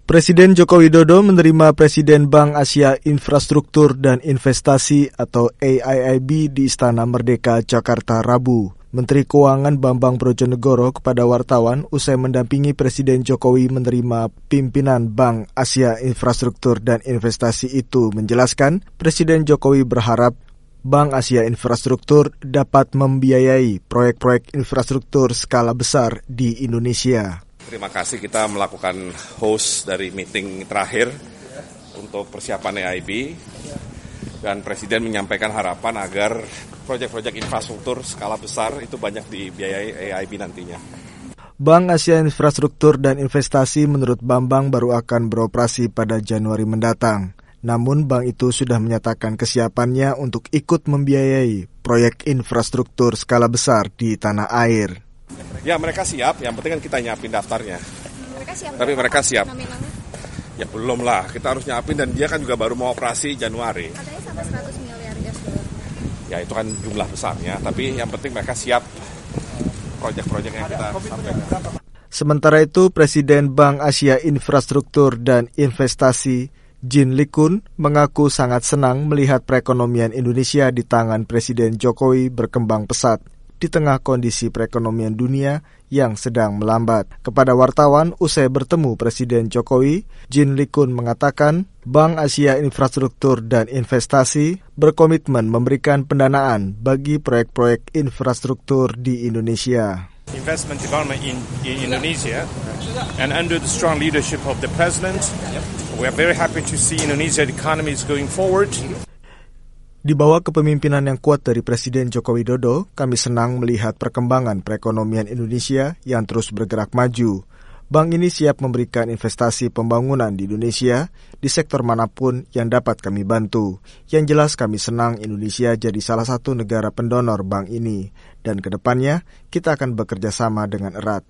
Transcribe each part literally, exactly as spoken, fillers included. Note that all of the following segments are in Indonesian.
Presiden Joko Widodo menerima Presiden Bank Asia Infrastruktur dan Investasi atau A I I B di Istana Merdeka, Jakarta, Rabu. Menteri Keuangan Bambang Brojonegoro kepada wartawan usai mendampingi Presiden Jokowi menerima pimpinan Bank Asia Infrastruktur dan Investasi itu menjelaskan, Presiden Jokowi berharap Bank Asia Infrastruktur dapat membiayai proyek-proyek infrastruktur skala besar di Indonesia. Terima kasih kita melakukan host dari meeting terakhir untuk persiapan A I B dan Presiden menyampaikan harapan agar proyek-proyek infrastruktur skala besar itu banyak dibiayai A I B nantinya. Bank Asia Infrastruktur dan Investasi menurut Bambang baru akan beroperasi pada Januari mendatang. Namun bank itu sudah menyatakan kesiapannya untuk ikut membiayai proyek infrastruktur skala besar di tanah air. Ya mereka siap, yang penting kan kita nyiapin daftarnya. Mereka siap. Tapi mereka siap. Nominalnya? Ya belum lah, kita harus nyiapin dan dia kan juga baru mau operasi Januari. Katanya sampai seratus miliar U S dollar. Ya itu kan jumlah besarnya, tapi yang penting mereka siap proyek-proyek yang kita sampaikan. Sementara itu, Presiden Bank Asia Infrastruktur dan Investasi Jin Likun mengaku sangat senang melihat perekonomian Indonesia di tangan Presiden Jokowi berkembang pesat di tengah kondisi perekonomian dunia yang sedang melambat. Kepada wartawan usai bertemu Presiden Jokowi, Jin Likun mengatakan Bank Asia Infrastruktur dan Investasi berkomitmen memberikan pendanaan bagi proyek-proyek infrastruktur di Indonesia. Investment development in, in Indonesia, and under the strong leadership of the President, we are very happy to see Indonesia's economy is going forward. Di bawah kepemimpinan yang kuat dari Presiden Joko Widodo, kami senang melihat perkembangan perekonomian Indonesia yang terus bergerak maju. Bank ini siap memberikan investasi pembangunan di Indonesia di sektor manapun yang dapat kami bantu. Yang jelas kami senang Indonesia jadi salah satu negara pendonor bank ini, dan ke depannya kita akan bekerja sama dengan erat.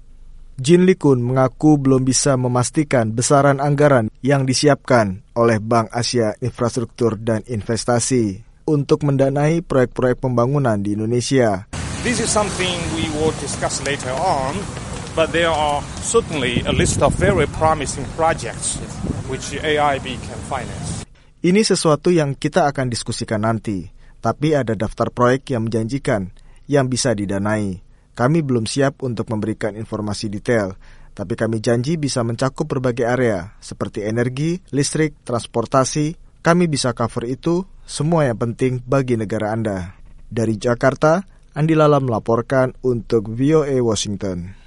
Jin Likun mengaku belum bisa memastikan besaran anggaran yang disiapkan oleh Bank Asia Infrastruktur dan Investasi untuk mendanai proyek-proyek pembangunan di Indonesia. This is something we will discuss later on, but there are certainly a list of very promising projects which A I B can finance. Ini sesuatu yang kita akan diskusikan nanti, tapi ada daftar proyek yang menjanjikan yang bisa didanai. Kami belum siap untuk memberikan informasi detail, tapi kami janji bisa mencakup berbagai area, seperti energi, listrik, transportasi. Kami bisa cover itu, semua yang penting bagi negara Anda. Dari Jakarta, Andi Lala melaporkan untuk V O A Washington.